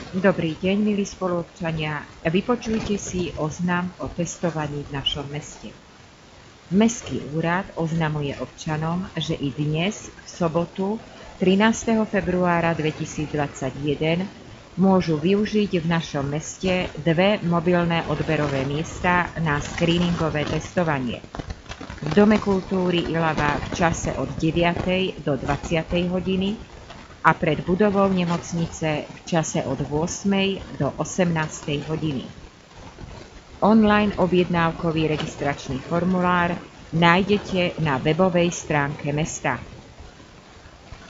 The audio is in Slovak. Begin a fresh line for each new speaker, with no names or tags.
Dobrý deň, milí spoluobčania. Vypočujte si oznam o testovaní v našom meste. Mestský úrad oznamuje občanom, že i dnes, v sobotu, 13. februára 2021, môžu využiť v našom meste dve mobilné odberové miesta na screeningové testovanie. V Dome kultúry Ilava v čase od 9. do 20. hodiny a pred budovou nemocnice v čase od 8. do 18. hodiny. Online objednávkový registračný formulár nájdete na webovej stránke mesta.